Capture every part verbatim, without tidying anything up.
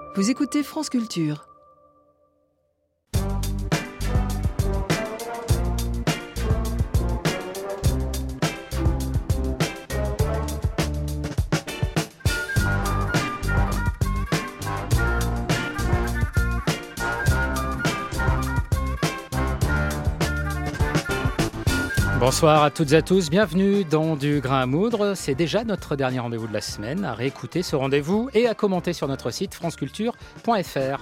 Vous écoutez France Culture. Bonsoir à toutes et à tous, bienvenue dans Du Grain à Moudre. C'est déjà notre dernier rendez-vous de la semaine. À réécouter ce rendez-vous et à commenter sur notre site franceculture point f r.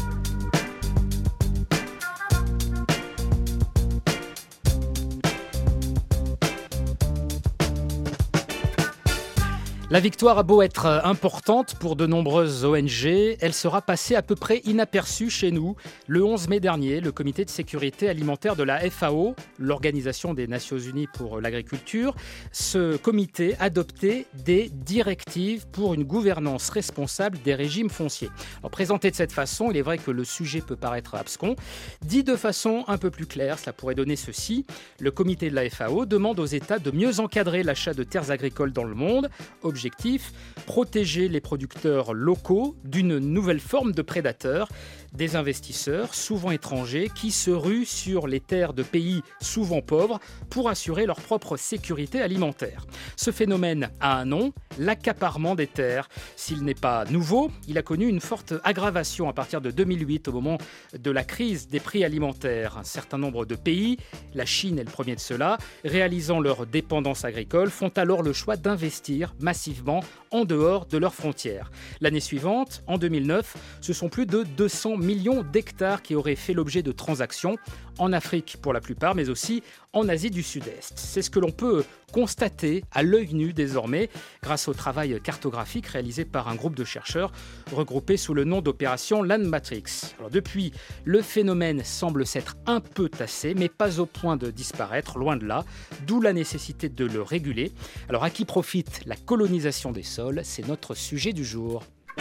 La victoire a beau être importante pour de nombreuses O N G, elle sera passée à peu près inaperçue chez nous. Le onze mai dernier, le comité de sécurité alimentaire de la F A O, l'Organisation des Nations Unies pour l'agriculture, ce comité adoptait des directives pour une gouvernance responsable des régimes fonciers. Alors, présenté de cette façon, il est vrai que le sujet peut paraître abscon. Dit de façon un peu plus claire, cela pourrait donner ceci. Le comité de la F A O demande aux États de mieux encadrer l'achat de terres agricoles dans le monde. Objectif, protéger les producteurs locaux d'une nouvelle forme de prédateurs, des investisseurs, souvent étrangers, qui se ruent sur les terres de pays souvent pauvres pour assurer leur propre sécurité alimentaire. Ce phénomène a un nom, l'accaparement des terres. S'il n'est pas nouveau, il a connu une forte aggravation à partir de deux mille huit, au moment de la crise des prix alimentaires. Un certain nombre de pays, la Chine est le premier de ceux-là, réalisant leur dépendance agricole, font alors le choix d'investir massivement en dehors de leurs frontières. L'année suivante, en deux mille neuf, ce sont plus de deux cents millions d'hectares qui auraient fait l'objet de transactions, en Afrique pour la plupart, mais aussi en Asie du Sud-Est. C'est ce que l'on peut constater à l'œil nu désormais, grâce au travail cartographique réalisé par un groupe de chercheurs regroupés sous le nom d'opération Land Matrix. Alors depuis, le phénomène semble s'être un peu tassé, mais pas au point de disparaître, loin de là, d'où la nécessité de le réguler. Alors à qui profite la colonisation des sols? C'est notre sujet du jour.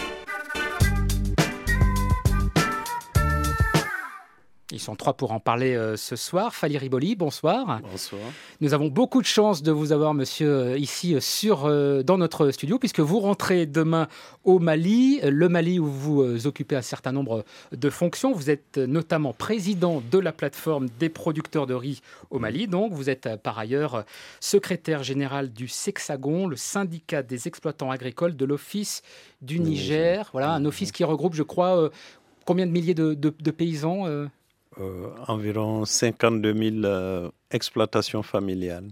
Ils sont trois pour en parler euh, ce soir. Fali Riboli, bonsoir. Bonsoir. Nous avons beaucoup de chance de vous avoir, monsieur, euh, ici sur, euh, dans notre studio, puisque vous rentrez demain au Mali, le Mali où vous euh, occupez un certain nombre de fonctions. Vous êtes euh, notamment président de la plateforme des producteurs de riz au Mali. Donc, vous êtes euh, par ailleurs euh, secrétaire général du Sexagon, le syndicat des exploitants agricoles de l'Office du Niger. Voilà, un office qui regroupe, je crois, euh, combien de milliers de, de, de paysans euh Euh, environ cinquante-deux mille euh, exploitations familiales.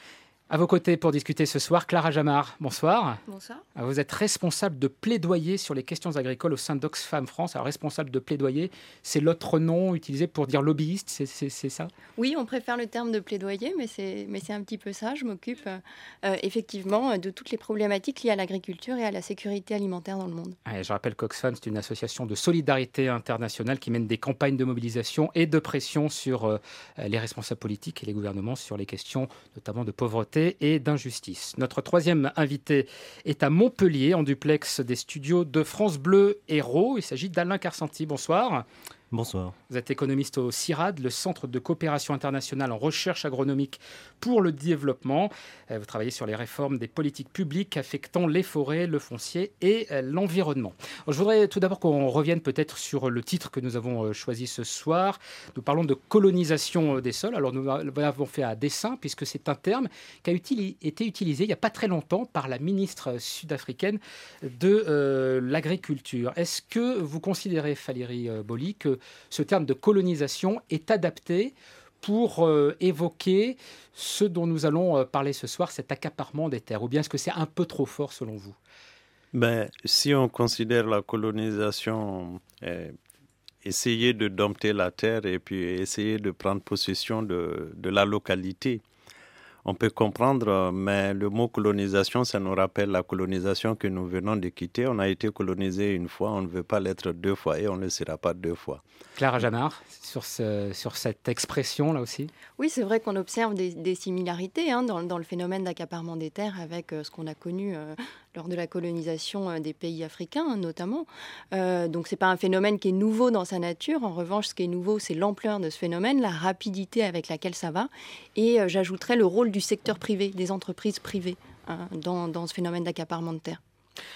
À vos côtés pour discuter ce soir, Clara Jamar, bonsoir. Bonsoir. Vous êtes responsable de plaidoyer sur les questions agricoles au sein d'Oxfam France. Alors, responsable de plaidoyer, c'est l'autre nom utilisé pour dire lobbyiste, c'est, c'est, c'est ça? Oui, on préfère le terme de plaidoyer, mais c'est, mais c'est un petit peu ça. Je m'occupe euh, effectivement de toutes les problématiques liées à l'agriculture et à la sécurité alimentaire dans le monde. Ouais, je rappelle qu'Oxfam, c'est une association de solidarité internationale qui mène des campagnes de mobilisation et de pression sur euh, les responsables politiques et les gouvernements sur les questions notamment de pauvreté et d'injustice. Notre troisième invité est à Montpellier, en duplex des studios de France Bleu Héros. Il s'agit d'Alain Carsanti. Bonsoir. Bonsoir. Vous êtes économiste au CIRAD, le Centre de coopération internationale en recherche agronomique pour le développement. Vous travaillez sur les réformes des politiques publiques affectant les forêts, le foncier et l'environnement. Alors, je voudrais tout d'abord qu'on revienne peut-être sur le titre que nous avons choisi ce soir. Nous parlons de colonisation des sols. Alors nous l'avons fait à dessein puisque c'est un terme qui a util- été utilisé il n'y a pas très longtemps par la ministre sud-africaine de euh, l'agriculture. Est-ce que vous considérez, Fali Riboli, que ce terme de colonisation est adapté pour euh, évoquer ce dont nous allons euh, parler ce soir, cet accaparement des terres? Ou bien est-ce que c'est un peu trop fort selon vous? Ben, si on considère la colonisation, euh, essayer de dompter la terre et puis essayer de prendre possession de, de la localité, on peut comprendre, mais le mot colonisation, ça nous rappelle la colonisation que nous venons de quitter. On a été colonisé une fois, on ne veut pas l'être deux fois et on ne le sera pas deux fois. Clara Jamar, sur, ce, sur cette expression-là aussi? Oui, c'est vrai qu'on observe des, des similarités hein, dans, dans le phénomène d'accaparement des terres avec euh, ce qu'on a connu euh, lors de la colonisation euh, des pays africains, hein, notamment. Euh, donc, ce n'est pas un phénomène qui est nouveau dans sa nature. En revanche, ce qui est nouveau, c'est l'ampleur de ce phénomène, la rapidité avec laquelle ça va. Et euh, j'ajouterais le rôle du secteur privé, des entreprises privées, hein, dans, dans ce phénomène d'accaparement de terres.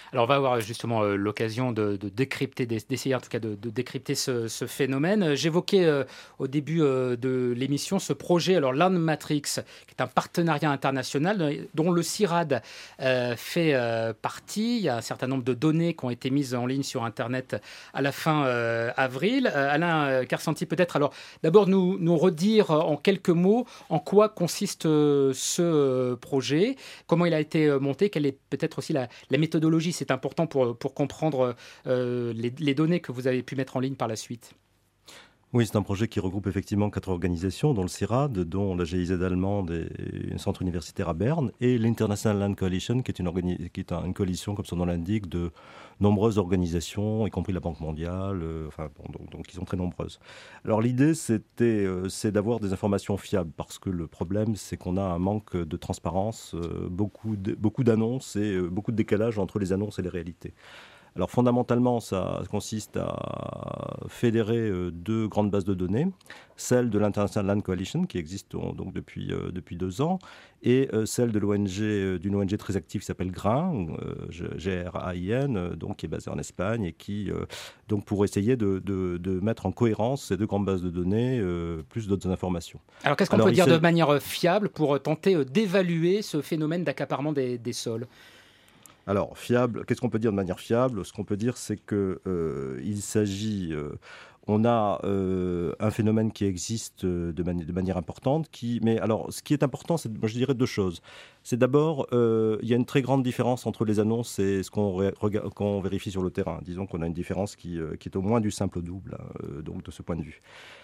Alors on va avoir justement euh, l'occasion de, de décrypter, d'essayer en tout cas de, de décrypter ce, ce phénomène. J'évoquais euh, au début euh, de l'émission ce projet, alors Landmatrix, qui est un partenariat international dont le CIRAD euh, fait euh, partie. Il y a un certain nombre de données qui ont été mises en ligne sur Internet à la fin euh, avril. Euh, Alain Karsanti, peut-être alors d'abord nous, nous redire en quelques mots en quoi consiste euh, ce euh, projet, comment il a été euh, monté, quelle est peut-être aussi la, la méthodologie. C'est important pour, pour comprendre euh, les, les données que vous avez pu mettre en ligne par la suite. Oui, c'est un projet qui regroupe effectivement quatre organisations, dont le CIRAD, dont la G I Z allemande et un centre universitaire à Berne, et l'International Land Coalition, qui est, une, organi- qui est une coalition, comme son nom l'indique, de nombreuses organisations, y compris la Banque mondiale, euh, enfin, bon, donc, donc, qui sont très nombreuses. Alors l'idée, c'était, euh, c'est d'avoir des informations fiables, parce que le problème, c'est qu'on a un manque de transparence, euh, beaucoup, de, beaucoup d'annonces et euh, beaucoup de décalage entre les annonces et les réalités. Alors fondamentalement, ça consiste à fédérer deux grandes bases de données, celle de l'International Land Coalition, qui existe donc depuis, euh, depuis deux ans, et euh, celle de l'O N G, d'une O N G très active qui s'appelle GRAIN, euh, G R A I N, euh, donc, qui est basée en Espagne, et qui, euh, donc, pour essayer de, de, de mettre en cohérence ces deux grandes bases de données, euh, plus d'autres informations. Alors qu'est-ce qu'on Alors, peut dire de manière fiable pour tenter d'évaluer ce phénomène d'accaparement des, des sols ? Alors, fiable, qu'est-ce qu'on peut dire de manière fiable ? Ce qu'on peut dire, c'est qu'il euh, s'agit... Euh, on a euh, un phénomène qui existe de, mani- de manière importante. Qui, mais alors, ce qui est important, c'est, moi, je dirais deux choses. C'est d'abord, euh, il y a une très grande différence entre les annonces et ce qu'on, ré- rega- qu'on vérifie sur le terrain. Disons qu'on a une différence qui, euh, qui est au moins du simple au double, euh, donc de ce point de vue.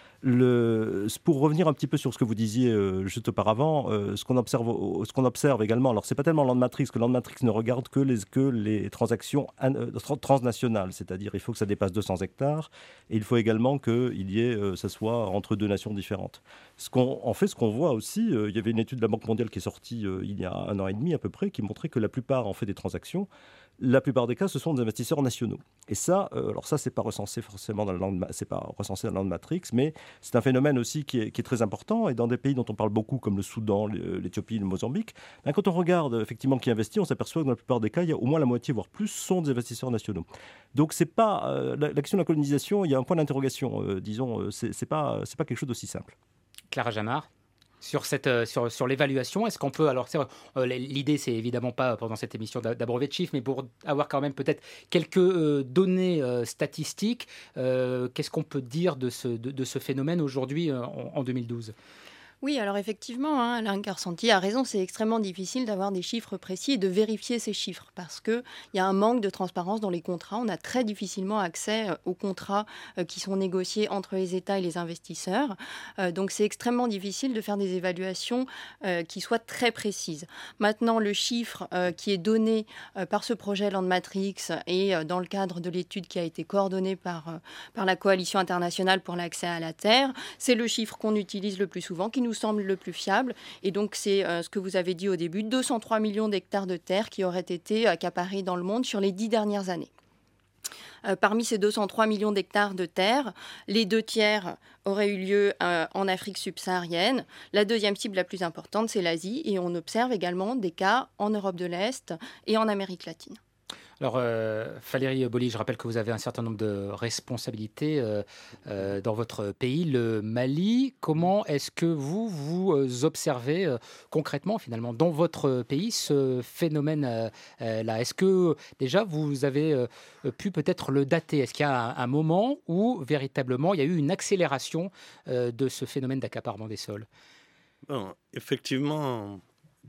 Le, pour revenir un petit peu sur ce que vous disiez euh, juste auparavant, euh, ce qu'on observe, ce qu'on observe également, alors c'est pas tellement Landmatrix, que Landmatrix ne regarde que les, que les transactions an, euh, transnationales, c'est-à-dire il faut que ça dépasse deux cents hectares, et il faut également que il y ait, euh, ça soit entre deux nations différentes. Ce qu'on, en fait, ce qu'on voit aussi, euh, il y avait une étude de la Banque mondiale qui est sortie euh, il y a un an et demi à peu près, qui montrait que la plupart en fait des transactions, la plupart des cas, ce sont des investisseurs nationaux. Et ça, euh, alors ça, c'est pas recensé forcément dans la Land, c'est pas recensé dans la Landmatrix, mais c'est un phénomène aussi qui est, qui est très important. Et dans des pays dont on parle beaucoup, comme le Soudan, l'Éthiopie, le Mozambique, ben, quand on regarde effectivement qui investit, on s'aperçoit que dans la plupart des cas, il y a au moins la moitié, voire plus, sont des investisseurs nationaux. Donc c'est pas euh, la, la question de la colonisation. Il y a un point d'interrogation. Euh, disons, euh, c'est, c'est pas, c'est pas quelque chose d'aussi simple. Clara Jamard. Sur, cette, euh, sur, sur l'évaluation, est-ce qu'on peut... Alors, c'est, euh, l'idée, c'est évidemment pas pendant cette émission d'abreuver de chiffres, mais pour avoir quand même peut-être quelques euh, données euh, statistiques, euh, qu'est-ce qu'on peut dire de ce, de, de ce phénomène aujourd'hui euh, en, en deux mille douze ? Oui, alors effectivement, hein, Alain Karsanti a raison, c'est extrêmement difficile d'avoir des chiffres précis et de vérifier ces chiffres parce qu'il y a un manque de transparence dans les contrats. On a très difficilement accès aux contrats euh, qui sont négociés entre les États et les investisseurs. Euh, donc c'est extrêmement difficile de faire des évaluations euh, qui soient très précises. Maintenant, le chiffre euh, qui est donné euh, par ce projet Landmatrix et euh, dans le cadre de l'étude qui a été coordonnée par, euh, par la Coalition internationale pour l'accès à la terre, c'est le chiffre qu'on utilise le plus souvent, qui nous semble le plus fiable. Et donc, c'est euh, ce que vous avez dit au début, deux cent trois millions d'hectares de terre qui auraient été accaparés dans le monde sur les dix dernières années. Euh, parmi ces deux cent trois millions d'hectares de terre, les deux tiers auraient eu lieu euh, en Afrique subsaharienne. La deuxième cible la plus importante, c'est l'Asie. Et on observe également des cas en Europe de l'Est et en Amérique latine. Alors, euh, Valérie Boly, je rappelle que vous avez un certain nombre de responsabilités euh, euh, dans votre pays, le Mali. Comment est-ce que vous, vous observez euh, concrètement, finalement, dans votre pays, ce phénomène-là euh, Est-ce que, déjà, vous avez euh, pu peut-être le dater ? Est-ce qu'il y a un, un moment où, véritablement, il y a eu une accélération euh, de ce phénomène d'accaparement des sols ? Bon, effectivement...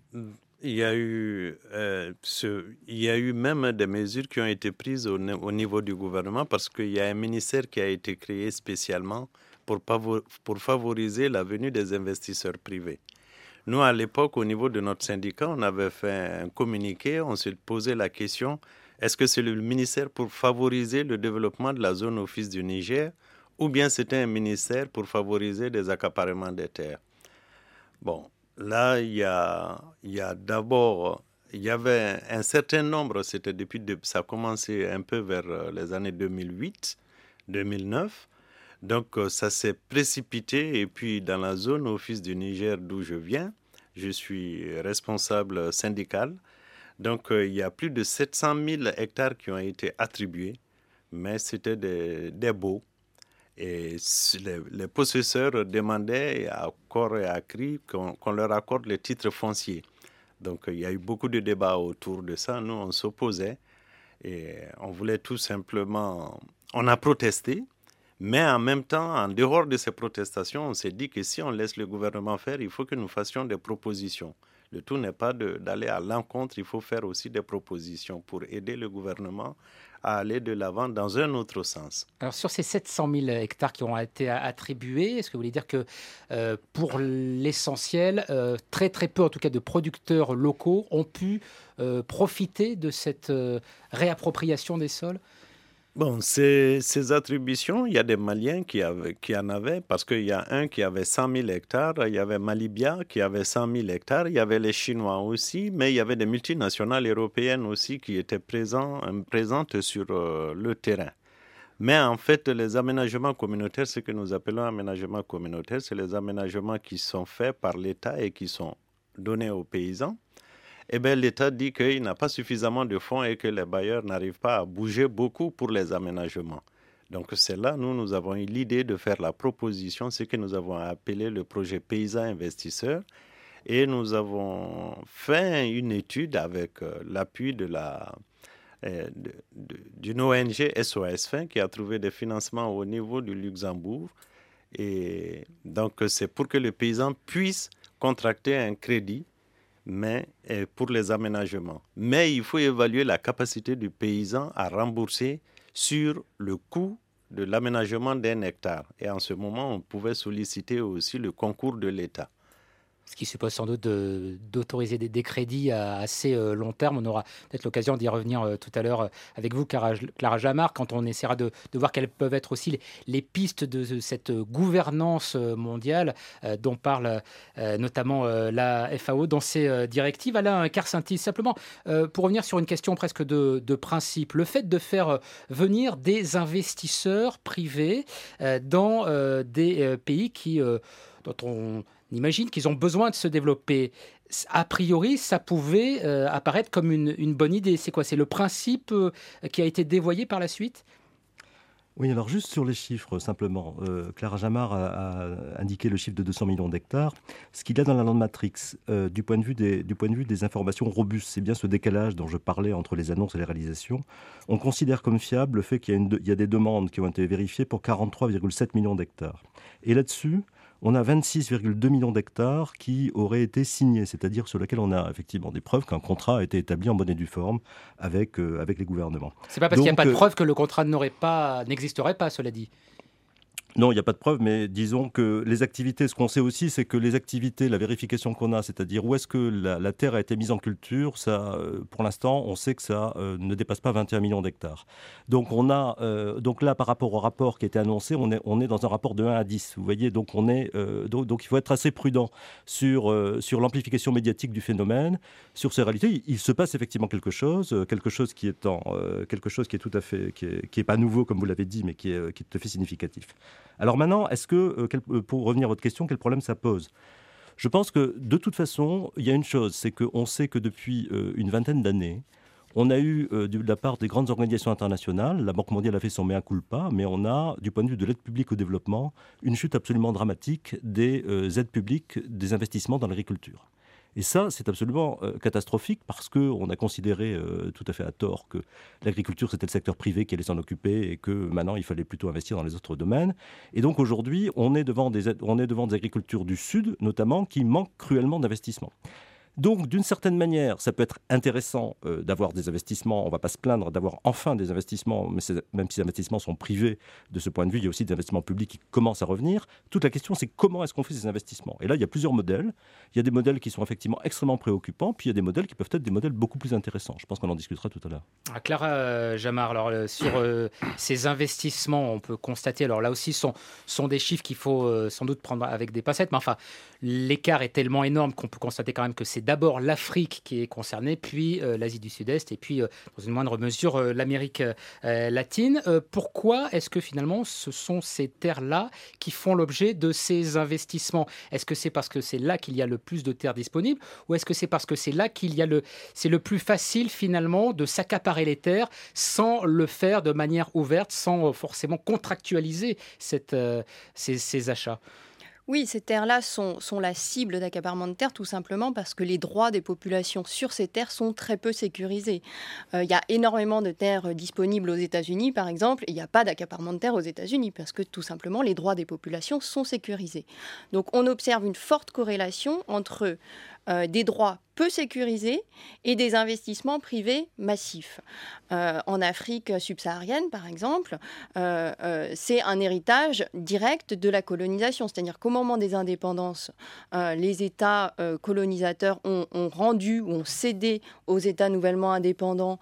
Il y a eu, euh, ce, il y a eu même des mesures qui ont été prises au, au niveau du gouvernement parce qu'il y a un ministère qui a été créé spécialement pour, pavo- pour favoriser la venue des investisseurs privés. Nous, à l'époque, au niveau de notre syndicat, on avait fait un communiqué, on s'est posé la question, est-ce que c'est le ministère pour favoriser le développement de la zone office du Niger ou bien c'était un ministère pour favoriser des accaparements des terres ? Bon. Là, il y a, il y a d'abord, il y avait un certain nombre, c'était depuis, ça a commencé un peu vers les années deux mille huit, deux mille neuf. Donc, ça s'est précipité. Et puis, dans la zone office du Niger d'où je viens, je suis responsable syndical Donc, euh, il y a plus de sept cent mille hectares qui ont été attribués, mais c'était des, des baux. Et les, les possesseurs demandaient à corps et à cri qu'on, qu'on leur accorde les titres fonciers. Donc, il y a eu beaucoup de débats autour de ça. Nous, on s'opposait et on voulait tout simplement... On a protesté, mais en même temps, en dehors de ces protestations, on s'est dit que si on laisse le gouvernement faire, il faut que nous fassions des propositions. Le tout n'est pas de, d'aller à l'encontre, il faut faire aussi des propositions pour aider le gouvernement à aller de l'avant dans un autre sens. Alors sur ces sept cent mille hectares qui ont été attribués, est-ce que vous voulez dire que euh, pour l'essentiel, euh, très très peu en tout cas de producteurs locaux ont pu euh, profiter de cette euh, réappropriation des sols ? Bon, ces, ces attributions, il y a des Maliens qui, avaient, qui en avaient, parce qu'il y a un qui avait cent mille hectares, il y avait Malibia qui avait cent mille hectares, il y avait les Chinois aussi, mais il y avait des multinationales européennes aussi qui étaient présents, présentes sur euh, le terrain. Mais en fait, les aménagements communautaires, ce que nous appelons aménagements communautaires, c'est les aménagements qui sont faits par l'État et qui sont donnés aux paysans. Eh bien, l'État dit qu'il n'a pas suffisamment de fonds et que les bailleurs n'arrivent pas à bouger beaucoup pour les aménagements. Donc, c'est là, nous, nous avons eu l'idée de faire la proposition, ce que nous avons appelé le projet Paysan Investisseur. Et nous avons fait une étude avec euh, l'appui de la, euh, de, de, d'une O N G S O S Fin qui a trouvé des financements au niveau du Luxembourg. Et donc, c'est pour que le paysan puisse contracter un crédit mais pour les aménagements. Mais il faut évaluer la capacité du paysan à rembourser sur le coût de l'aménagement d'un hectare. Et en ce moment, on pouvait solliciter aussi le concours de l'État. Ce qui suppose sans doute de, d'autoriser des, des crédits à assez euh, long terme. On aura peut-être l'occasion d'y revenir euh, tout à l'heure euh, avec vous, Clara, Clara Jamard, quand on essaiera de, de voir quelles peuvent être aussi les, les pistes de, de cette gouvernance mondiale euh, dont parle euh, notamment euh, la F A O dans ses euh, directives. Alain Karsentis, simplement euh, pour revenir sur une question presque de, de principe, le fait de faire euh, venir des investisseurs privés euh, dans euh, des euh, pays qui, euh, dont on on imagine qu'ils ont besoin de se développer. A priori, ça pouvait euh, apparaître comme une, une bonne idée. C'est quoi ? C'est le principe euh, qui a été dévoyé par la suite ? Oui, alors juste sur les chiffres, simplement. Euh, Clara Jamard a, a indiqué le chiffre de deux cents millions d'hectares. Ce qu'il y a dans la lande matrix, euh, du, point de vue des, du point de vue des informations robustes, c'est bien ce décalage dont je parlais entre les annonces et les réalisations. On considère comme fiable le fait qu'il y a, une, il y a des demandes qui ont été vérifiées pour quarante-trois virgule sept millions d'hectares. Et là-dessus, on a vingt-six virgule deux millions d'hectares qui auraient été signés, c'est-à-dire sur lesquels on a effectivement des preuves qu'un contrat a été établi en bonne et due forme avec, euh, avec les gouvernements. C'est pas parce Donc, qu'il n'y a pas de preuve que le contrat n'aurait pas, n'existerait pas, cela dit. Non, il n'y a pas de preuve, mais disons que les activités, ce qu'on sait aussi, c'est que les activités, la vérification qu'on a, c'est-à-dire où est-ce que la, la terre a été mise en culture, ça, euh, pour l'instant, on sait que ça euh, ne dépasse pas vingt et un millions d'hectares. Donc, on a, euh, donc là, par rapport au rapport qui a été annoncé, on est, on est dans un rapport de un à dix. Vous voyez, donc, on est, euh, donc, donc il faut être assez prudent sur, euh, sur l'amplification médiatique du phénomène, sur ces réalités. Il, il se passe effectivement quelque chose, euh, quelque chose qui est en, euh, quelque chose qui est tout à fait, qui est, qui est pas nouveau, comme vous l'avez dit, mais qui est, qui est tout à fait significatif. Alors maintenant, est-ce que, euh, quel, pour revenir à votre question, quel problème ça pose ? Je pense que de toute façon, il y a une chose, c'est qu'on sait que depuis euh, une vingtaine d'années, on a eu euh, de la part des grandes organisations internationales, la Banque mondiale a fait son mea culpa, mais on a, du point de vue de l'aide publique au développement, une chute absolument dramatique des euh, aides publiques, des investissements dans l'agriculture. Et ça, c'est absolument euh, catastrophique parce qu'on a considéré euh, tout à fait à tort que l'agriculture, c'était le secteur privé qui allait s'en occuper et que maintenant, il fallait plutôt investir dans les autres domaines. Et donc aujourd'hui, on est devant des, on est devant des agricultures du Sud, notamment, qui manquent cruellement d'investissement. Donc, d'une certaine manière, ça peut être intéressant euh, d'avoir des investissements. On ne va pas se plaindre d'avoir enfin des investissements, mais même si les investissements sont privés de ce point de vue, il y a aussi des investissements publics qui commencent à revenir. Toute la question, c'est comment est-ce qu'on fait ces investissements ? Et là, il y a plusieurs modèles. Il y a des modèles qui sont effectivement extrêmement préoccupants, puis il y a des modèles qui peuvent être des modèles beaucoup plus intéressants. Je pense qu'on en discutera tout à l'heure. Ah, Clara euh, Jamard, alors, euh, sur euh, ces investissements, on peut constater, alors là aussi, ce sont, sont des chiffres qu'il faut euh, sans doute prendre avec des pincettes, mais enfin, l'écart est tellement énorme qu'on peut constater quand même que c'est d'abord l'Afrique qui est concernée, puis euh, l'Asie du Sud-Est, et puis, euh, dans une moindre mesure, euh, l'Amérique euh, latine. Euh, pourquoi est-ce que finalement ce sont ces terres-là qui font l'objet de ces investissements? Est-ce que c'est parce que c'est là qu'il y a le plus de terres disponibles, ou est-ce que c'est parce que c'est là qu'il y a le, c'est le plus facile finalement de s'accaparer les terres sans le faire de manière ouverte, sans forcément contractualiser cette, euh, ces, ces achats? Oui, ces terres-là sont, sont la cible d'accaparement de terres tout simplement parce que les droits des populations sur ces terres sont très peu sécurisés. Euh, il y a énormément de terres disponibles aux États-Unis, par exemple, et il n'y a pas d'accaparement de terres aux États-Unis parce que tout simplement les droits des populations sont sécurisés. Donc on observe une forte corrélation entre euh, des droits peu sécurisés et des investissements privés massifs. Euh, en Afrique subsaharienne, par exemple, euh, euh, c'est un héritage direct de la colonisation. C'est-à-dire qu'au moment des indépendances, euh, les États euh, colonisateurs ont, ont rendu ou ont cédé aux États nouvellement indépendants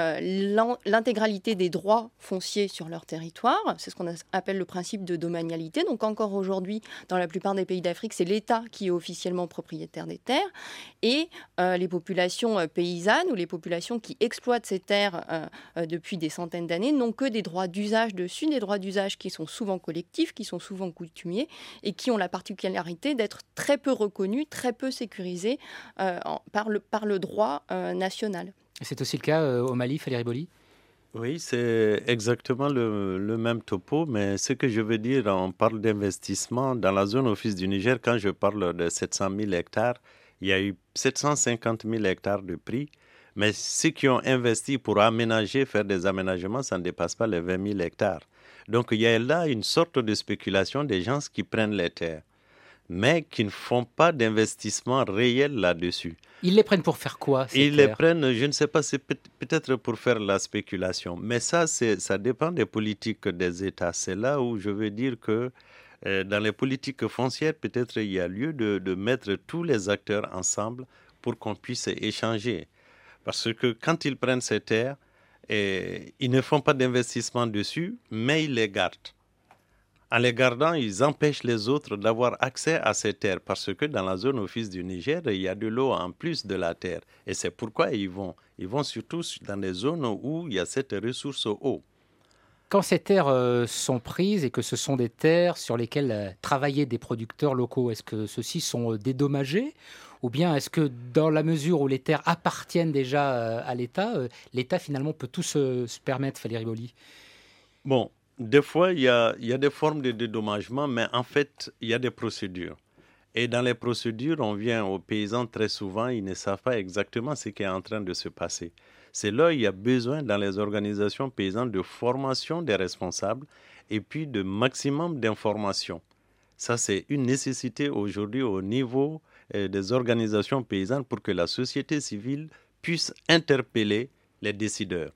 euh, l'intégralité des droits fonciers sur leur territoire. C'est ce qu'on appelle le principe de domanialité. Donc encore aujourd'hui, dans la plupart des pays d'Afrique, c'est l'État qui est officiellement propriétaire des terres. Et Euh, les populations euh, paysannes ou les populations qui exploitent ces terres euh, euh, depuis des centaines d'années n'ont que des droits d'usage dessus, des droits d'usage qui sont souvent collectifs, qui sont souvent coutumiers et qui ont la particularité d'être très peu reconnus, très peu sécurisés euh, en, par, le, par le droit euh, national. C'est aussi le cas euh, au Mali, Fally Riboli? Oui, c'est exactement le, le même topo, mais ce que je veux dire, on parle d'investissement dans la zone office du Niger. Quand je parle de sept cent mille hectares, il y a eu sept cent cinquante mille hectares de prix, mais ceux qui ont investi pour aménager, faire des aménagements, ça ne dépasse pas les vingt mille hectares. Donc il y a là une sorte de spéculation des gens qui prennent les terres, mais qui ne font pas d'investissement réel là-dessus. Ils les prennent pour faire quoi, ces Ils terres? les prennent, je ne sais pas, c'est peut-être pour faire la spéculation, mais ça, c'est, ça dépend des politiques des États. C'est là où je veux dire que Euh, dans les politiques foncières, peut-être il y a lieu de, de mettre tous les acteurs ensemble pour qu'on puisse échanger. Parce que quand ils prennent ces terres, eh, ils ne font pas d'investissement dessus, mais ils les gardent. En les gardant, ils empêchent les autres d'avoir accès à ces terres parce que dans la zone office du Niger, il y a de l'eau en plus de la terre. Et c'est pourquoi ils vont. Ils vont surtout dans des zones où il y a cette ressource eau. Quand ces terres euh, sont prises et que ce sont des terres sur lesquelles euh, travaillaient des producteurs locaux, est-ce que ceux-ci sont euh, dédommagés? Ou bien est-ce que dans la mesure où les terres appartiennent déjà euh, à l'État, euh, l'État finalement peut tout se, se permettre, Fally Riboli? Bon, des fois, il y a, il y a des formes de dédommagement, mais en fait, il y a des procédures. Et dans les procédures, on vient aux paysans très souvent, ils ne savent pas exactement ce qui est en train de se passer. C'est là qu'il y a besoin dans les organisations paysannes de formation des responsables et puis de maximum d'informations. Ça, c'est une nécessité aujourd'hui au niveau euh, des organisations paysannes pour que la société civile puisse interpeller les décideurs.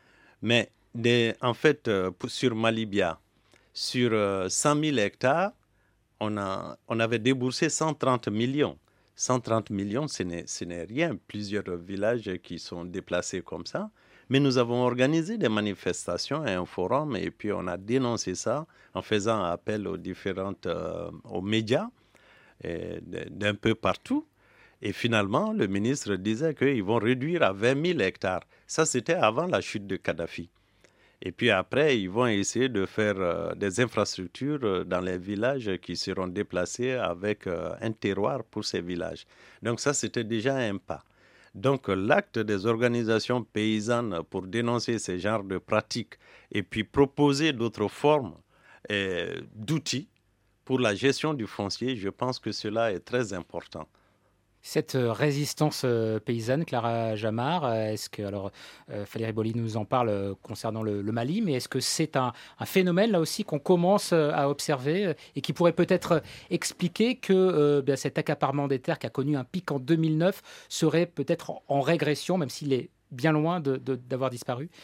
Mais des, en fait, euh, sur Malibia, sur euh, cent mille hectares, on, a, on avait déboursé cent trente millions. cent trente millions, ce n'est, ce n'est rien. Plusieurs villages qui sont déplacés comme ça. Mais nous avons organisé des manifestations et un forum et puis on a dénoncé ça en faisant appel aux différentes euh, aux médias et d'un peu partout. Et finalement, le ministre disait qu'ils vont réduire à vingt mille hectares. Ça, c'était avant la chute de Kadhafi. Et puis après, ils vont essayer de faire euh, des infrastructures euh, dans les villages qui seront déplacés avec euh, un terroir pour ces villages. Donc ça, c'était déjà un pas. Donc l'acte des organisations paysannes pour dénoncer ces genres de pratiques et puis proposer d'autres formes euh, d'outils pour la gestion du foncier, je pense que cela est très important. Cette résistance euh, paysanne, Clara Jamar, euh, est-ce que, alors, euh, Fally Riboli nous en parle euh, concernant le, le Mali, mais est-ce que c'est un, un phénomène là aussi qu'on commence euh, à observer euh, et qui pourrait peut-être euh, expliquer que euh, bien, cet accaparement des terres qui a connu un pic en deux mille neuf serait peut-être en, en régression, même s'il est bien loin de, de, d'avoir disparu?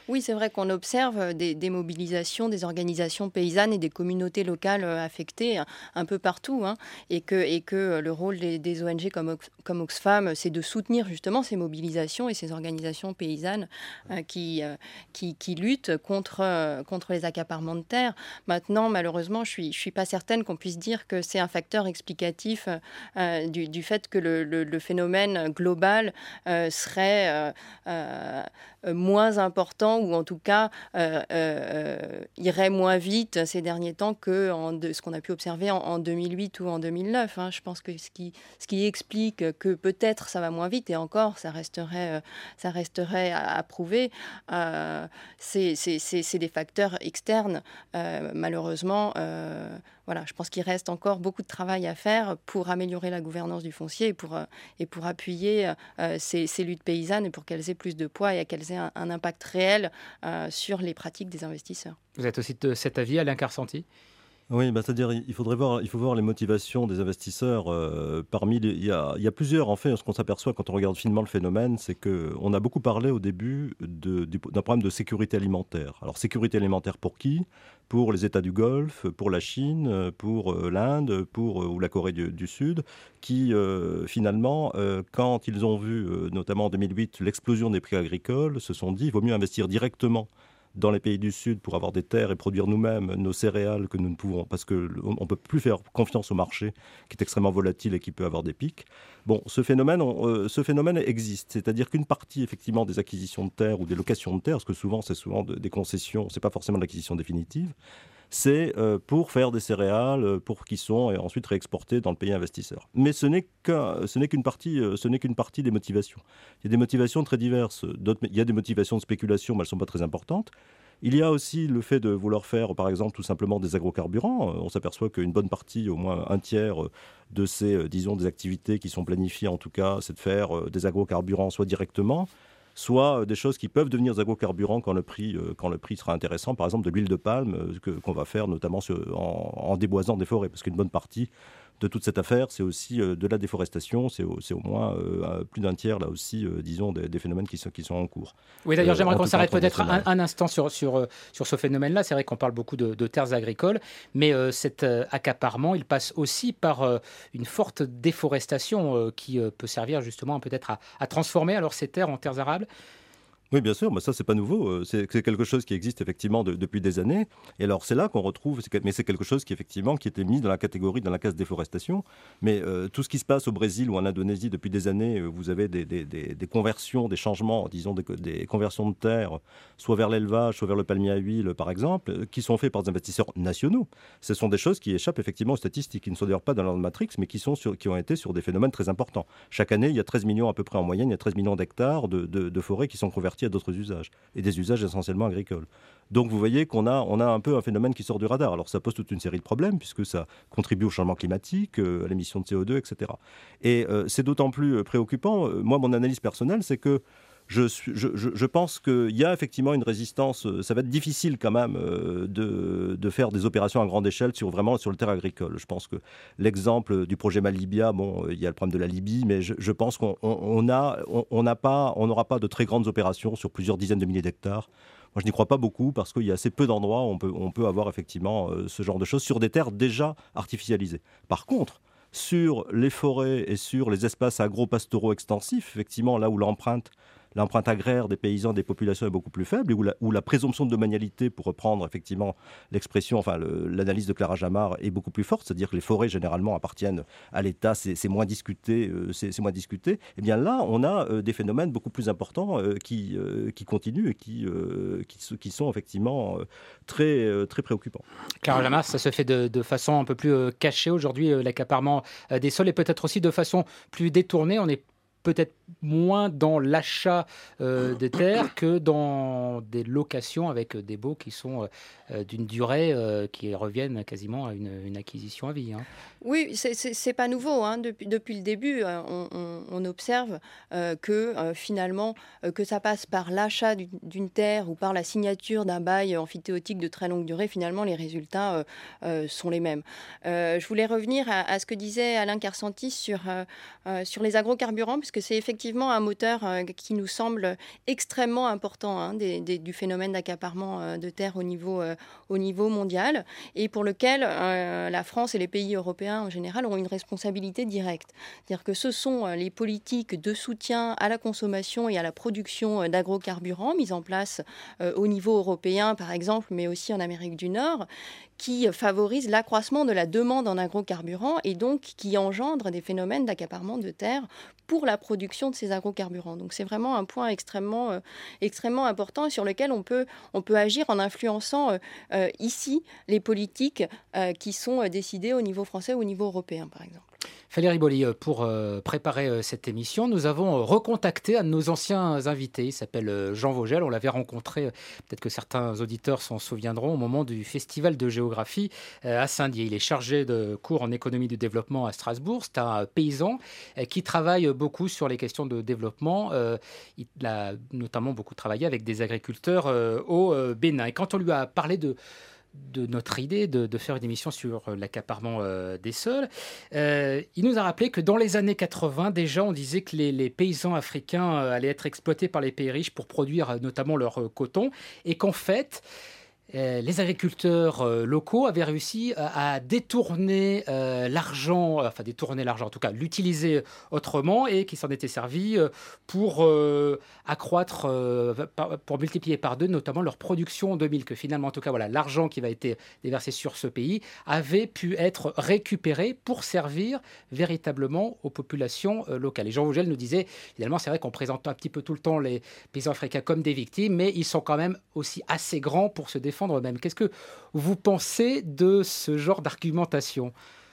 Oui, c'est vrai qu'on observe des, des mobilisations, des organisations paysannes et des communautés locales affectées un peu partout, hein, et, que, et que le rôle des, des O N G comme, comme Oxfam, c'est de soutenir justement ces mobilisations et ces organisations paysannes euh, qui, euh, qui, qui luttent contre, euh, contre les accaparements de terre. Maintenant, malheureusement, je ne suis, je suis pas certaine qu'on puisse dire que c'est un facteur explicatif euh, du, du fait que le, le, le phénomène global euh, serait euh, euh, moins important ou en tout cas euh, euh, irait moins vite ces derniers temps que en de, ce qu'on a pu observer en, en deux mille huit ou en deux mille neuf. Hein. Je pense que ce qui, ce qui explique que peut-être ça va moins vite, et encore, ça resterait, euh, ça resterait à, à prouver, euh, c'est, c'est, c'est, c'est des facteurs externes, euh, malheureusement. Euh, Voilà, je pense qu'il reste encore beaucoup de travail à faire pour améliorer la gouvernance du foncier et pour, euh, et pour appuyer euh, ces, ces luttes paysannes et pour qu'elles aient plus de poids et qu'elles aient un, un impact réel euh, sur les pratiques des investisseurs. Vous êtes aussi de cet avis, Alain Carsanti ? Oui, bah, c'est-à-dire il faudrait voir, il faut voir les motivations des investisseurs. Euh, parmi les, il y a, il y a plusieurs, en fait, ce qu'on s'aperçoit quand on regarde finement le phénomène, c'est qu'on a beaucoup parlé au début de, d'un problème de sécurité alimentaire. Alors sécurité alimentaire pour qui ? Pour les États du Golfe, pour la Chine, pour euh, l'Inde, pour euh, ou la Corée du, du Sud, qui euh, finalement, euh, quand ils ont vu, euh, notamment en deux mille huit, l'explosion des prix agricoles, se sont dit il vaut mieux investir directement dans les pays du Sud pour avoir des terres et produire nous-mêmes nos céréales que nous ne pouvons, parce qu'on ne peut plus faire confiance au marché qui est extrêmement volatile et qui peut avoir des pics. Bon, ce phénomène, on, euh, ce phénomène existe, c'est-à-dire qu'une partie effectivement des acquisitions de terres ou des locations de terres, parce que souvent c'est souvent de, des concessions, c'est pas forcément de l'acquisition définitive, c'est euh, pour faire des céréales, pour qui sont et ensuite réexportées dans le pays investisseur. Mais ce n'est qu'un, ce n'est qu'une partie, euh, ce n'est qu'une partie des motivations. Il y a des motivations très diverses. D'autres, il y a des motivations de spéculation, mais elles ne sont pas très importantes. Il y a aussi le fait de vouloir faire, par exemple, tout simplement des agrocarburants. On s'aperçoit qu'une bonne partie, au moins un tiers de ces, disons, des activités qui sont planifiées, en tout cas, c'est de faire des agrocarburants soit directement, soit des choses qui peuvent devenir des agrocarburants quand le prix, quand le prix sera intéressant. Par exemple, de l'huile de palme que, qu'on va faire notamment sur, en, en déboisant des forêts, parce qu'une bonne partie de toute cette affaire, c'est aussi euh, de la déforestation, c'est au, c'est au moins euh, plus d'un tiers, là aussi, euh, disons, des, des phénomènes qui sont, qui sont en cours. Oui, d'ailleurs, Euh, j'aimerais en qu'on tout s'arrête cas, peut-être un, international. un instant sur, sur, euh, sur ce phénomène-là. C'est vrai qu'on parle beaucoup de, de terres agricoles, mais euh, cet euh, accaparement, il passe aussi par euh, une forte déforestation euh, qui euh, peut servir justement peut-être à, à transformer alors ces terres en terres arables. Oui, bien sûr, mais ça, c'est pas nouveau. Euh, C'est, c'est quelque chose qui existe effectivement de- depuis des années. Et alors, c'est là qu'on retrouve, c'est que- mais c'est quelque chose qui, effectivement, qui était mis dans la catégorie, dans la case déforestation. Mais euh, tout ce qui se passe au Brésil ou en Indonésie depuis des années, euh, vous avez des, des- des- des conversions, des changements, disons, des, des conversions de terre, soit vers l'élevage, soit vers le palmier à huile, par exemple, euh, qui sont faits par des investisseurs nationaux. Ce sont des choses qui échappent effectivement aux statistiques, qui ne sont d'ailleurs pas dans leur matrix, mais qui, sont sur, qui ont été sur des phénomènes très importants. Chaque année, il y a treize millions à peu près en moyenne, il y a treize millions d'hectares de, de, de forêts qui sont convertis à d'autres usages, et des usages essentiellement agricoles. Donc vous voyez qu'on a, on a un peu un phénomène qui sort du radar. Alors ça pose toute une série de problèmes, puisque ça contribue au changement climatique, euh, à l'émission de C O deux, et cetera. Et euh, c'est d'autant plus euh, préoccupant. Euh, Moi, mon analyse personnelle, c'est que je, suis, je, je, je pense qu'il y a effectivement une résistance. euh, Ça va être difficile quand même euh, de, de faire des opérations à grande échelle sur vraiment sur le terrain agricole. Je pense que l'exemple du projet Malibia, bon, euh, il y a le problème de la Libye, mais je, je pense qu'on on, on a, on, on n'a pas, on n'aura pas de très grandes opérations sur plusieurs dizaines de milliers d'hectares. Moi, je n'y crois pas beaucoup parce qu'il y a assez peu d'endroits où on peut, on peut avoir effectivement euh, ce genre de choses sur des terres déjà artificialisées. Par contre, sur les forêts et sur les espaces agro-pastoraux extensifs, effectivement, là où l'empreinte l'empreinte agraire des paysans, des populations est beaucoup plus faible, et où la, où la présomption de domanialité, pour reprendre effectivement l'expression, enfin le, l'analyse de Clara Jamar, est beaucoup plus forte, c'est-à-dire que les forêts généralement appartiennent à l'État, c'est, c'est moins discuté, euh, c'est, c'est moins discuté. Et bien là, on a euh, des phénomènes beaucoup plus importants euh, qui, euh, qui continuent et qui, euh, qui, qui sont effectivement euh, très, euh, très préoccupants. Clara Jamar, ça se fait de, de façon un peu plus euh, cachée aujourd'hui, euh, l'accaparement euh, des sols, et peut-être aussi de façon plus détournée. On est peut-être moins dans l'achat euh, de terres que dans des locations avec des baux qui sont euh, d'une durée euh, qui reviennent quasiment à une, une acquisition à vie. Hein. Oui, c'est, c'est, c'est pas nouveau. Hein. Depuis, depuis le début, euh, on, on, on observe euh, que euh, finalement, euh, que ça passe par l'achat d'une, d'une terre ou par la signature d'un bail amphithéotique de très longue durée, finalement, les résultats euh, euh, sont les mêmes. Euh, je voulais revenir à, à ce que disait Alain Carsanti sur, euh, euh, sur les agrocarburants, parce que c'est effectivement un moteur euh, qui nous semble extrêmement important hein, des, des, du phénomène d'accaparement euh, de terres au niveau, euh, au niveau mondial, et pour lequel euh, la France et les pays européens en général ont une responsabilité directe. C'est-à-dire que ce sont euh, les politiques de soutien à la consommation et à la production euh, d'agrocarburants mises en place euh, au niveau européen, par exemple, mais aussi en Amérique du Nord, qui favorisent l'accroissement de la demande en agrocarburants et donc qui engendrent des phénomènes d'accaparement de terres pour la production de ces agrocarburants. Donc c'est vraiment un point extrêmement, euh, extrêmement important et sur lequel on peut, on peut agir en influençant euh, euh, ici les politiques euh, qui sont euh, décidées au niveau français ou au niveau européen, par exemple. Valérie Boly, pour euh, préparer euh, cette émission, nous avons recontacté un de nos anciens invités. Il s'appelle euh, Jean Vogel. On l'avait rencontré, euh, peut-être que certains auditeurs s'en souviendront, au moment du Festival de géographie euh, à Saint-Dié. Il est chargé de cours en économie du développement à Strasbourg. C'est un paysan euh, qui travaille beaucoup sur les questions de développement. Euh, il a notamment beaucoup travaillé avec des agriculteurs euh, au euh, Bénin. Et quand on lui a parlé de de notre idée de, de faire une émission sur l'accaparement euh, des sols. Euh, il nous a rappelé que dans les années quatre-vingts, déjà, on disait que les, les paysans africains euh, allaient être exploités par les pays riches pour produire euh, notamment leur euh, coton, et qu'en fait, Euh, les agriculteurs euh, locaux avaient réussi à, à détourner euh, l'argent, enfin détourner l'argent, en tout cas l'utiliser autrement, et qui s'en étaient servis euh, pour euh, accroître, euh, par, pour multiplier par deux notamment leur production en deux mille, que finalement en tout cas voilà, l'argent qui va être déversé sur ce pays avait pu être récupéré pour servir véritablement aux populations euh, locales. Et Jean Vogel nous disait, finalement c'est vrai qu'on présente un petit peu tout le temps les paysans africains comme des victimes, mais ils sont quand même aussi assez grands pour se défendre eux-mêmes. Qu'est-ce que vous pensez de ce genre d'argumentation ?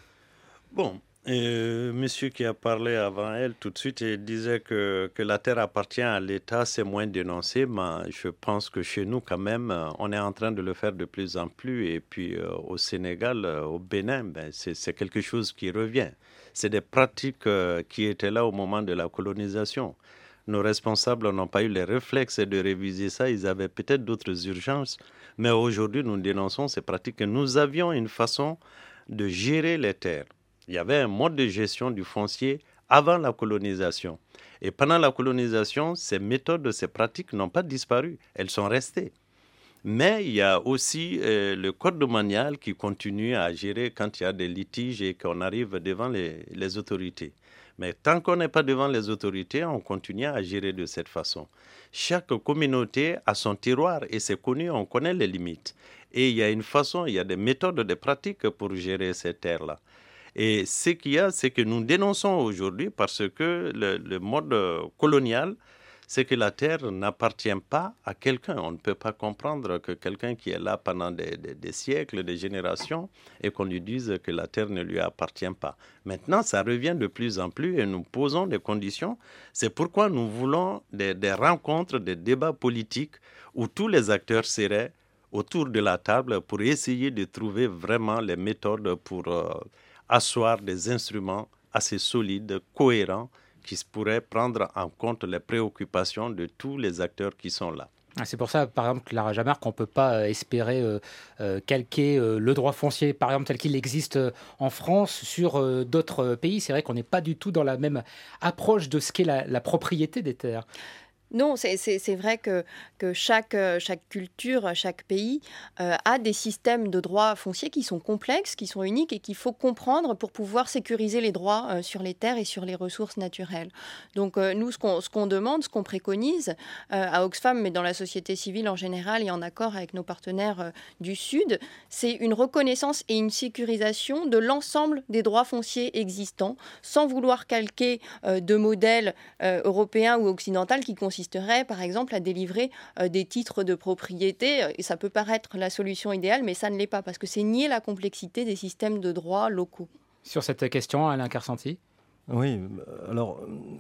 Bon, euh, monsieur qui a parlé avant elle, tout de suite, il disait que, que la terre appartient à l'État, c'est moins dénoncé, mais je pense que chez nous, quand même, on est en train de le faire de plus en plus. Et puis euh, au Sénégal, euh, au Bénin, ben, c'est, c'est quelque chose qui revient. C'est des pratiques euh, qui étaient là au moment de la colonisation. Nos responsables n'ont pas eu les réflexes de réviser ça. Ils avaient peut-être d'autres urgences. Mais aujourd'hui, nous dénonçons ces pratiques. Nous avions une façon de gérer les terres. Il y avait un mode de gestion du foncier avant la colonisation. Et pendant la colonisation, ces méthodes, ces pratiques n'ont pas disparu. Elles sont restées. Mais il y a aussi euh, le code domanial qui continue à gérer quand il y a des litiges et qu'on arrive devant les, les autorités. Mais tant qu'on n'est pas devant les autorités, on continue à gérer de cette façon. Chaque communauté a son terroir et c'est connu, on connaît les limites. Et il y a une façon, il y a des méthodes, des pratiques pour gérer ces terres-là. Et ce qu'il y a, c'est que nous dénonçons aujourd'hui parce que le, le mode colonial, c'est que la terre n'appartient pas à quelqu'un. On ne peut pas comprendre que quelqu'un qui est là pendant des, des, des siècles, des générations, et qu'on lui dise que la terre ne lui appartient pas. Maintenant, ça revient de plus en plus et nous posons des conditions. C'est pourquoi nous voulons des, des rencontres, des débats politiques où tous les acteurs seraient autour de la table pour essayer de trouver vraiment les méthodes pour euh, asseoir des instruments assez solides, cohérents, qui pourraient prendre en compte les préoccupations de tous les acteurs qui sont là. C'est pour ça, par exemple, Clara Jamarque, on ne peut pas espérer euh, euh, calquer euh, le droit foncier, par exemple, tel qu'il existe en France, sur euh, d'autres pays. C'est vrai qu'on n'est pas du tout dans la même approche de ce qu'est la, la propriété des terres. Non, c'est, c'est, c'est vrai que, que chaque, chaque culture, chaque pays euh, a des systèmes de droits fonciers qui sont complexes, qui sont uniques et qu'il faut comprendre pour pouvoir sécuriser les droits euh, sur les terres et sur les ressources naturelles. Donc euh, nous, ce qu'on, ce qu'on demande, ce qu'on préconise euh, à Oxfam, mais dans la société civile en général et en accord avec nos partenaires euh, du Sud, c'est une reconnaissance et une sécurisation de l'ensemble des droits fonciers existants, sans vouloir calquer euh, de modèles euh, européens ou occidentaux qui consisterait par exemple à délivrer euh, des titres de propriété. Et ça peut paraître la solution idéale, mais ça ne l'est pas, parce que c'est nier la complexité des systèmes de droit locaux. Sur cette question, Alain Kersenti ? Oui, alors,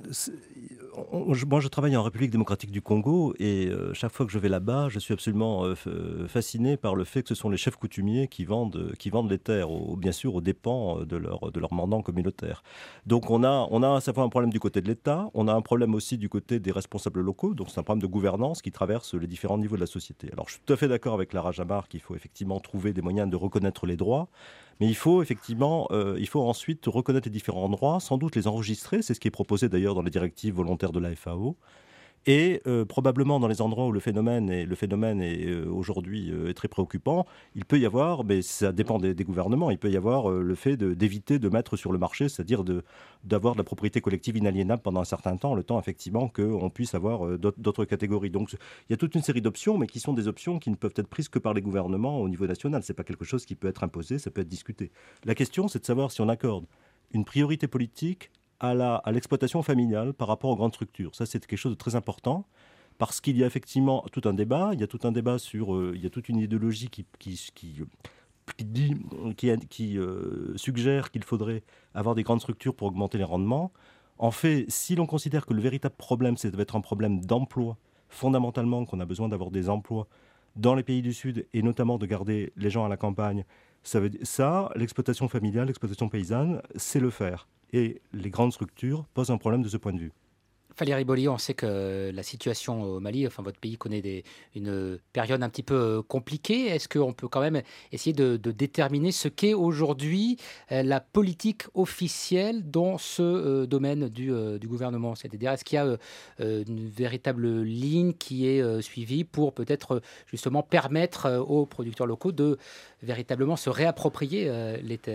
on, je, moi je travaille en République démocratique du Congo et euh, chaque fois que je vais là-bas, je suis absolument euh, f- fasciné par le fait que ce sont les chefs coutumiers qui vendent, qui vendent les terres, au, bien sûr aux dépens de leur, de leur mandant communautaire. Donc on a, on a à savoir un problème du côté de l'État, on a un problème aussi du côté des responsables locaux, donc c'est un problème de gouvernance qui traverse les différents niveaux de la société. Alors je suis tout à fait d'accord avec Clara Jamarque qu'il faut effectivement trouver des moyens de reconnaître les droits, Mais il faut effectivement, euh, il faut ensuite reconnaître les différents droits, sans doute les enregistrer, c'est ce qui est proposé d'ailleurs dans les directives volontaires de la F A O. Et euh, probablement dans les endroits où le phénomène est, le phénomène est euh, aujourd'hui euh, est très préoccupant, il peut y avoir, mais ça dépend des, des gouvernements, il peut y avoir euh, le fait de, d'éviter de mettre sur le marché, c'est-à-dire de, d'avoir de la propriété collective inaliénable pendant un certain temps, le temps effectivement qu'on puisse avoir euh, d'autres, d'autres catégories. Donc il y a toute une série d'options, mais qui sont des options qui ne peuvent être prises que par les gouvernements au niveau national. Ce n'est pas quelque chose qui peut être imposé, ça peut être discuté. La question, c'est de savoir si on accorde une priorité politique à, la, à l'exploitation familiale par rapport aux grandes structures. Ça, c'est quelque chose de très important parce qu'il y a effectivement tout un débat. Il y a tout un débat sur... Euh, il y a toute une idéologie qui, qui, qui, qui, dit, qui, qui euh, suggère qu'il faudrait avoir des grandes structures pour augmenter les rendements. En fait, si l'on considère que le véritable problème, c'est d'être un problème d'emploi, fondamentalement, qu'on a besoin d'avoir des emplois dans les pays du Sud et notamment de garder les gens à la campagne, ça, veut, ça l'exploitation familiale, l'exploitation paysanne, c'est le faire. Et les grandes structures posent un problème de ce point de vue. Valérie Beaulieu, on sait que la situation au Mali, enfin votre pays connaît des, une période un petit peu compliquée. Est-ce qu'on peut quand même essayer de, de déterminer ce qu'est aujourd'hui la politique officielle dans ce euh, domaine du, euh, du gouvernement ? C'est-à-dire, est-ce qu'il y a euh, une véritable ligne qui est euh, suivie pour peut-être justement permettre euh, aux producteurs locaux de véritablement se réapproprier euh, les terres ?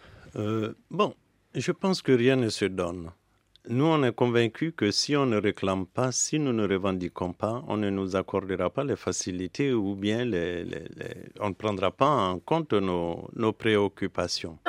euh, Bon. Je pense que rien ne se donne. Nous, on est convaincus que si on ne réclame pas, si nous ne revendiquons pas, on ne nous accordera pas les facilités ou bien les, les, les, on ne prendra pas en compte nos, nos préoccupations.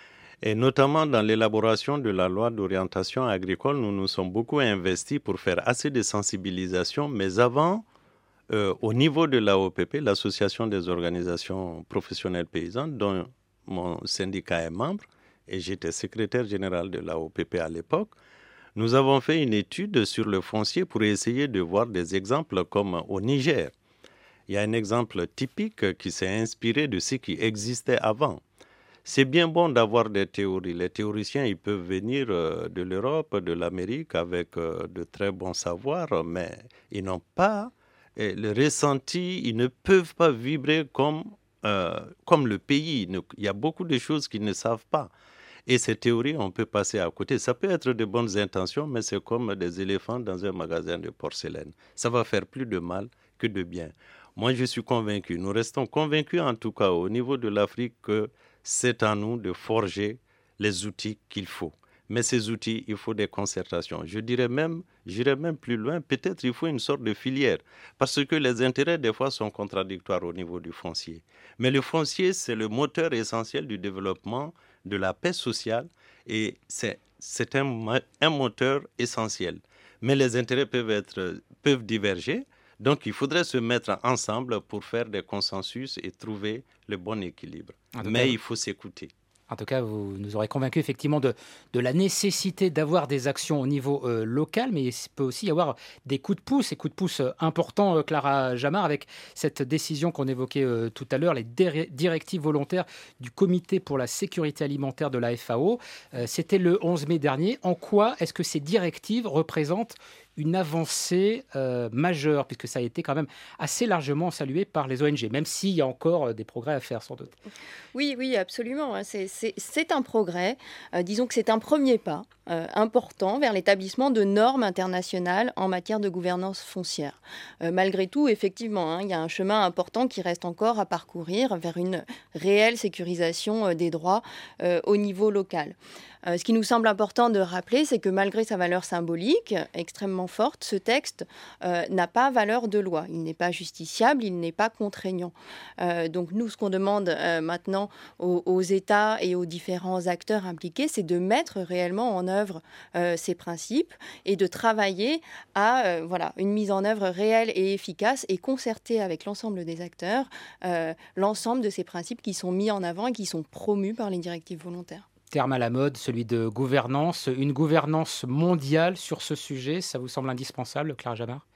Et notamment dans l'élaboration de la loi d'orientation agricole, nous nous sommes beaucoup investis pour faire assez de sensibilisation, mais avant, euh, au niveau de l'A O P P, l'Association des organisations professionnelles paysannes, dont mon syndicat est membre, et j'étais secrétaire général de l'A O P P à l'époque, nous avons fait une étude sur le foncier pour essayer de voir des exemples comme au Niger. Il y a un exemple typique qui s'est inspiré de ce qui existait avant. C'est bien bon d'avoir des théories. Les théoriciens, ils peuvent venir de l'Europe, de l'Amérique avec de très bons savoirs, mais ils n'ont pas le ressenti, ils ne peuvent pas vibrer comme, euh, comme le pays. Il y a beaucoup de choses qu'ils ne savent pas. Et ces théories, on peut passer à côté. Ça peut être de bonnes intentions, mais c'est comme des éléphants dans un magasin de porcelaine. Ça va faire plus de mal que de bien. Moi, je suis convaincu, nous restons convaincus en tout cas au niveau de l'Afrique que c'est à nous de forger les outils qu'il faut. Mais ces outils, il faut des concertations. Je dirais même, j'irais même plus loin, peut-être il faut une sorte de filière. Parce que les intérêts, des fois, sont contradictoires au niveau du foncier. Mais le foncier, c'est le moteur essentiel du développement de la paix sociale et c'est, c'est un, un moteur essentiel. Mais les intérêts peuvent, être, peuvent diverger, donc il faudrait se mettre ensemble pour faire des consensus et trouver le bon équilibre. Mais cas, il faut s'écouter. En tout cas, vous nous aurez convaincus effectivement de, de la nécessité d'avoir des actions au niveau euh, local, mais il peut aussi y avoir des coups de pouce, et coups de pouce euh, importants, euh, Clara Jamard, avec cette décision qu'on évoquait euh, tout à l'heure, les dé- directives volontaires du Comité pour la sécurité alimentaire de la F A O. Euh, c'était le onze mai dernier. En quoi est-ce que ces directives représentent une avancée euh, majeure, puisque ça a été quand même assez largement salué par les O N G, même s'il y a encore des progrès à faire, sans doute. Oui, oui, absolument. C'est, c'est, c'est un progrès. Euh, disons que c'est un premier pas euh, important vers l'établissement de normes internationales en matière de gouvernance foncière. Euh, malgré tout, effectivement, hein, il y a un chemin important qui reste encore à parcourir vers une réelle sécurisation euh, des droits euh, au niveau local. Euh, ce qui nous semble important de rappeler, c'est que malgré sa valeur symbolique extrêmement forte, ce texte euh, n'a pas valeur de loi. Il n'est pas justiciable, il n'est pas contraignant. Euh, donc nous, ce qu'on demande euh, maintenant aux, aux États et aux différents acteurs impliqués, c'est de mettre réellement en œuvre euh, ces principes et de travailler à euh, voilà, une mise en œuvre réelle et efficace et concertée avec l'ensemble des acteurs, euh, l'ensemble de ces principes qui sont mis en avant et qui sont promus par les directives volontaires. Terme à la mode, celui de gouvernance, une gouvernance mondiale sur ce sujet, ça vous semble indispensable, Clara Jamard ?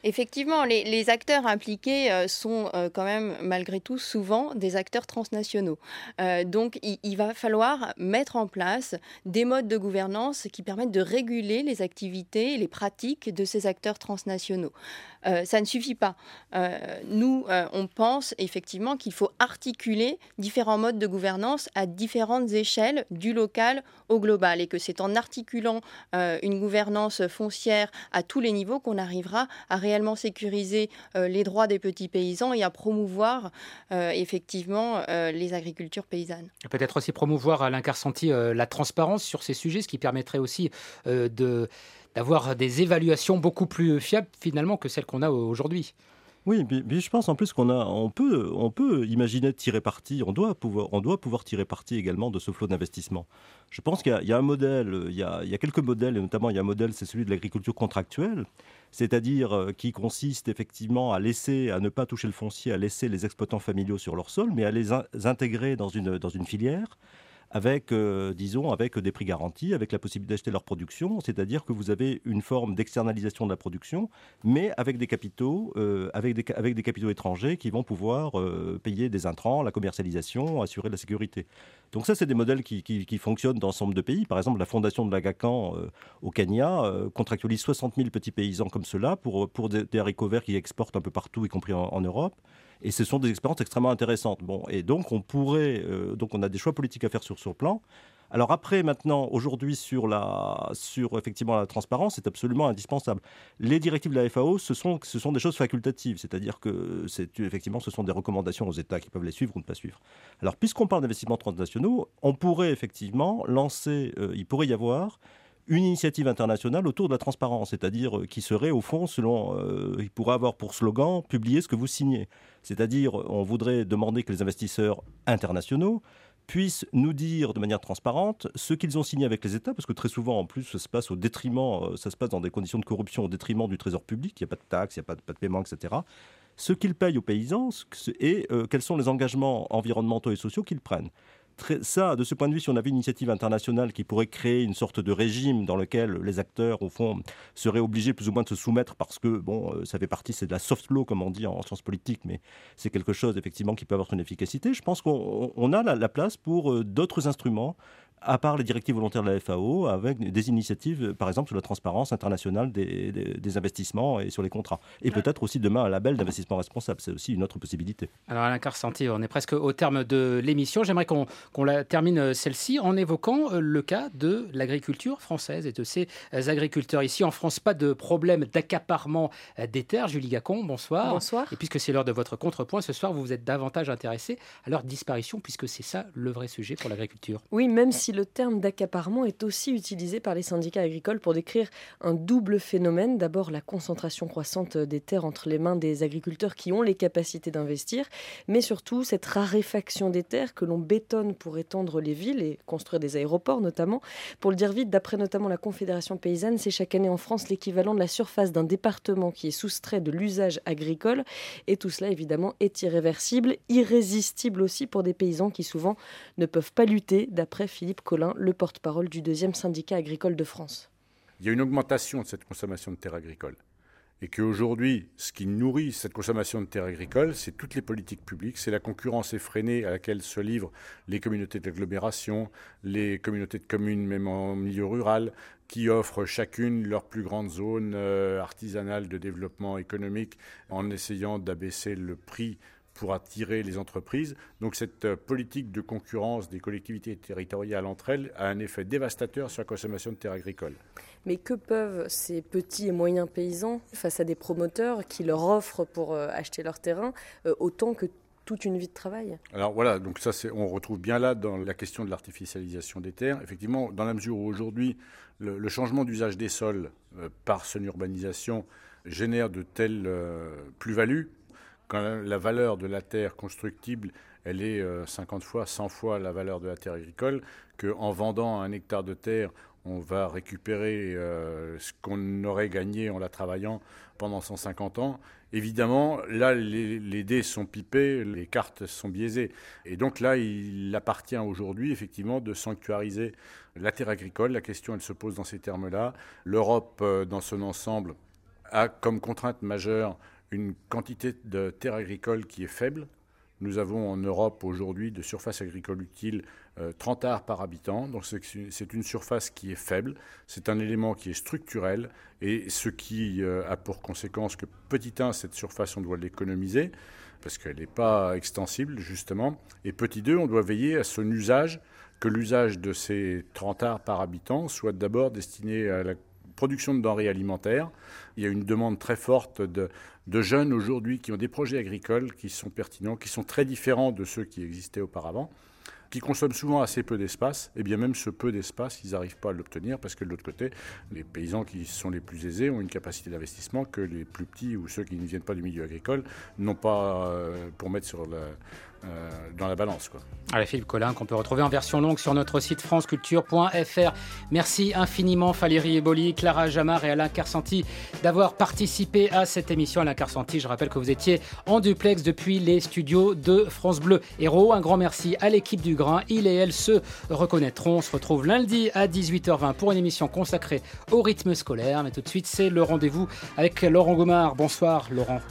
Effectivement, les, les acteurs impliqués euh, sont euh, quand même, malgré tout, souvent des acteurs transnationaux. Euh, donc, il, il va falloir mettre en place des modes de gouvernance qui permettent de réguler les activités et les pratiques de ces acteurs transnationaux. Euh, ça ne suffit pas. Euh, nous, euh, on pense effectivement qu'il faut articuler différents modes de gouvernance à différentes échelles, du local au global, et que c'est en articulant euh, une gouvernance foncière à tous les niveaux qu'on arrivera à réellement sécuriser euh, les droits des petits paysans et à promouvoir euh, effectivement euh, les agricultures paysannes. Et peut-être aussi promouvoir, Alain Carsanti, euh, la transparence sur ces sujets, ce qui permettrait aussi euh, de... d'avoir des évaluations beaucoup plus fiables finalement que celles qu'on a aujourd'hui. Oui, mais, mais je pense en plus qu'on a, on peut, on peut imaginer tirer parti, on doit pouvoir, on doit pouvoir tirer parti également de ce flot d'investissement. Je pense qu'il y a, il y a un modèle, il y a, il y a quelques modèles, et notamment il y a un modèle, c'est celui de l'agriculture contractuelle, c'est-à-dire euh, qui consiste effectivement à laisser, à ne pas toucher le foncier, à laisser les exploitants familiaux sur leur sol, mais à les in- intégrer dans une, dans une filière, avec, euh, disons, avec des prix garantis, avec la possibilité d'acheter leur production, c'est-à-dire que vous avez une forme d'externalisation de la production, mais avec des capitaux, euh, avec, des, avec des capitaux étrangers qui vont pouvoir euh, payer des intrants, la commercialisation, assurer la sécurité. Donc ça, c'est des modèles qui, qui, qui fonctionnent dans un certain nombre de pays. Par exemple, la fondation de l'Agacan euh, au Kenya euh, contractualise soixante mille petits paysans comme cela pour, pour des, des haricots verts qui exportent un peu partout, y compris en, en Europe. Et ce sont des expériences extrêmement intéressantes. Bon, et donc on pourrait, euh, donc on a des choix politiques à faire sur ce plan. Alors après, maintenant, aujourd'hui, sur la, sur effectivement la transparence, c'est absolument indispensable. Les directives de la F A O, ce sont, ce sont des choses facultatives, c'est-à-dire que c'est, effectivement, ce sont des recommandations aux États qui peuvent les suivre ou ne pas suivre. Alors, puisqu'on parle d'investissements transnationaux, on pourrait effectivement lancer, euh, il pourrait y avoir une initiative internationale autour de la transparence, c'est-à-dire qui serait au fond, selon, euh, il pourrait avoir pour slogan « publier ce que vous signez ». C'est-à-dire, on voudrait demander que les investisseurs internationaux puissent nous dire de manière transparente ce qu'ils ont signé avec les États, parce que très souvent, en plus, ça se passe au détriment, ça se passe dans des conditions de corruption au détriment du trésor public, il n'y a pas de taxes, il n'y a pas de, pas de paiement, et cetera. Ce qu'ils payent aux paysans et euh, quels sont les engagements environnementaux et sociaux qu'ils prennent. Très, ça, de ce point de vue, si on avait une initiative internationale qui pourrait créer une sorte de régime dans lequel les acteurs, au fond, seraient obligés plus ou moins de se soumettre parce que, bon, ça fait partie, c'est de la soft law, comme on dit en sciences politiques, mais c'est quelque chose, effectivement, qui peut avoir une efficacité. Je pense qu'on on a la, la place pour euh, d'autres instruments, à part les directives volontaires de la F A O, avec des initiatives, par exemple, sur la transparence internationale des, des, des investissements et sur les contrats. Et peut-être aussi demain un label d'investissement responsable. C'est aussi une autre possibilité. Alors Alain Carsanti, on est presque au terme de l'émission. J'aimerais qu'on, qu'on la termine celle-ci en évoquant le cas de l'agriculture française et de ces agriculteurs. Ici en France, pas de problème d'accaparement des terres. Julie Gacon, bonsoir. Bonsoir. Et puisque c'est l'heure de votre contrepoint, ce soir, vous vous êtes davantage intéressé à leur disparition, puisque c'est ça le vrai sujet pour l'agriculture. Oui, même si le terme d'accaparement est aussi utilisé par les syndicats agricoles pour décrire un double phénomène. D'abord, la concentration croissante des terres entre les mains des agriculteurs qui ont les capacités d'investir, mais surtout cette raréfaction des terres que l'on bétonne pour étendre les villes et construire des aéroports notamment. Pour le dire vite, d'après notamment la Confédération paysanne, c'est chaque année en France l'équivalent de la surface d'un département qui est soustrait de l'usage agricole. Et tout cela, évidemment, est irréversible, irrésistible aussi pour des paysans qui souvent ne peuvent pas lutter, d'après Philippe Collin, le porte-parole du deuxième syndicat agricole de France. Il y a une augmentation de cette consommation de terres agricoles. Et qu'aujourd'hui, ce qui nourrit cette consommation de terres agricoles, c'est toutes les politiques publiques, c'est la concurrence effrénée à laquelle se livrent les communautés d'agglomération, les communautés de communes, même en milieu rural, qui offrent chacune leur plus grande zone euh, artisanale de développement économique en essayant d'abaisser le prix pour attirer les entreprises. Donc cette politique de concurrence des collectivités territoriales entre elles a un effet dévastateur sur la consommation de terres agricoles. Mais que peuvent ces petits et moyens paysans face à des promoteurs qui leur offrent pour euh, acheter leur terrain euh, autant que toute une vie de travail? Alors voilà, donc ça c'est, on retrouve bien là dans la question de l'artificialisation des terres. Effectivement, dans la mesure où aujourd'hui le, le changement d'usage des sols euh, par son urbanisation génère de telles euh, plus-values, quand la valeur de la terre constructible, elle est cinquante fois, cent fois la valeur de la terre agricole, qu'en vendant un hectare de terre, on va récupérer euh, ce qu'on aurait gagné en la travaillant pendant cent cinquante ans. Évidemment, là, les, les dés sont pipés, les cartes sont biaisées. Et donc là, il appartient aujourd'hui, effectivement, de sanctuariser la terre agricole. La question, elle se pose dans ces termes-là. L'Europe, dans son ensemble, a comme contrainte majeure une quantité de terres agricoles qui est faible. Nous avons en Europe aujourd'hui de surface agricole utile euh, trente arts par habitant. Donc c'est, c'est une surface qui est faible. C'est un élément qui est structurel. Et ce qui euh, a pour conséquence que petit un, cette surface, on doit l'économiser parce qu'elle n'est pas extensible justement. Et petit deux, on doit veiller à son usage, que l'usage de ces trente arts par habitant soit d'abord destiné à la production de denrées alimentaires. Il y a une demande très forte de, de jeunes aujourd'hui qui ont des projets agricoles qui sont pertinents, qui sont très différents de ceux qui existaient auparavant, qui consomment souvent assez peu d'espace. Et bien même ce peu d'espace, ils n'arrivent pas à l'obtenir parce que de l'autre côté, les paysans qui sont les plus aisés ont une capacité d'investissement que les plus petits ou ceux qui ne viennent pas du milieu agricole n'ont pas euh, pour mettre sur la... Euh, dans la balance, quoi. Allez, Philippe Collin, qu'on peut retrouver en version longue sur notre site franceculture point f r. Merci infiniment Valérie Eboli, Clara Jamar et Alain Carsanti d'avoir participé à cette émission. Alain Carsanti, je rappelle que vous étiez en duplex depuis les studios de France Bleu Héros. Un grand merci à l'équipe du Grain. Il et elle se reconnaîtront. On se retrouve lundi à dix-huit heures vingt pour une émission consacrée au rythme scolaire. Mais tout de suite, c'est le rendez-vous avec Laurent Gaumard. Bonsoir Laurent.